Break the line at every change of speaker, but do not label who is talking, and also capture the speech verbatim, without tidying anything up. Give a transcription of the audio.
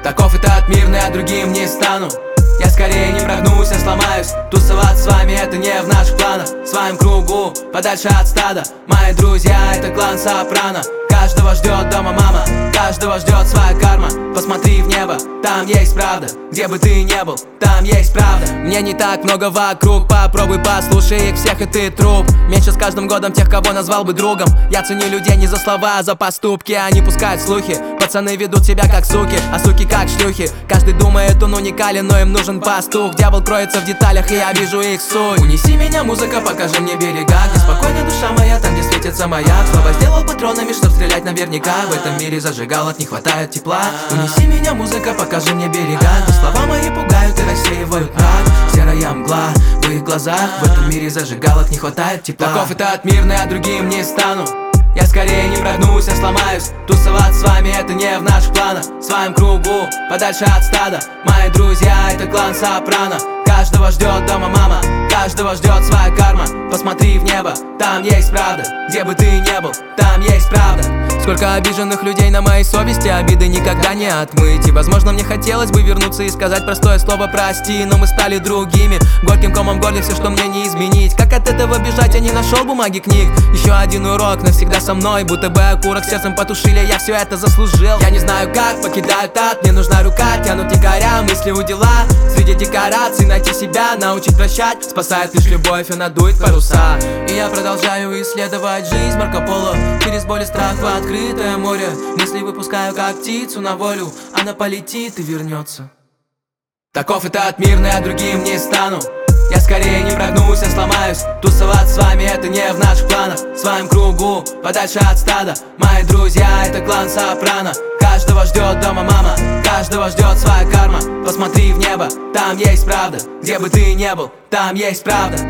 Таков этот мир, но я другим не стану. Я скорее не прогнусь, а сломаюсь. Тусоваться с вами это не в наших планах. В своем кругу, подальше от стада. Мои друзья это клан Сопрано. Каждого ждет дома мама, каждого ждет своя карма. Посмотри в небо, там есть правда. Где бы ты ни был, там есть правда. Мне не так много вокруг, попробуй послушай их всех, и ты труп. Меньше с каждым годом тех, кого назвал бы другом. Я ценю людей не за слова, а за поступки. Они пускают слухи, пацаны ведут себя как суки, а суки как шлюхи. Каждый думает, он уникален, но им нужен пастух. Дьявол кроется в деталях, и я вижу их суть. Унеси меня, музыка, покажи мне берега, где спокойно душа моя, там где светится маяк. Слова сделал патронами, чтоб стрелять наверняка. В этом мире зажигалок не хватает тепла. Унеси меня, музыка, покажи мне берега, где слова мои пугают и рассеивают мрак. Серая мгла в их глазах. В этом мире зажигалок не хватает тепла. Таков этот мир, но я другим не стану. Я скорее не прогнусь, а сломаюсь. Тусоваться с вами это не в наших планах. В своем кругу, подальше от стада. Мои друзья это клан Сопрано. Каждого ждет дома мама, каждого ждет своя карма. Посмотри в небо, там есть правда. Где бы ты ни был, там есть правда. Сколько обиженных людей на моей совести, обиды никогда не отмыть. И возможно мне хотелось бы вернуться и сказать простое слово прости, но мы стали другими. Горьким комом в горле все, что мне не изменить. Как от этого бежать, я не нашел бумаги книг. Еще один урок навсегда со мной, будто бы окурок сердцем потушили, я все это заслужил. Я не знаю как, покидаю ад, мне нужна рука, тянут якоря, мысли у дела. Среди декораций найти себя, научить прощать, спасает лишь любовь, она дует паруса. И я продолжаю исследовать жизнь Марко Поло. Через боль и страх в открытое море. Мысли выпускаю как птицу на волю. Она полетит и вернется. Таков этот мир, но я другим не стану. Я скорее не прогнусь, а сломаюсь. Тусоваться с вами это не в наших планах. В своем кругу, подальше от стада. Мои друзья это клан Сопрано. Каждого ждет дома мама, каждого ждет своя карма. Посмотри в небо, там есть правда. Где бы ты ни был, там есть правда.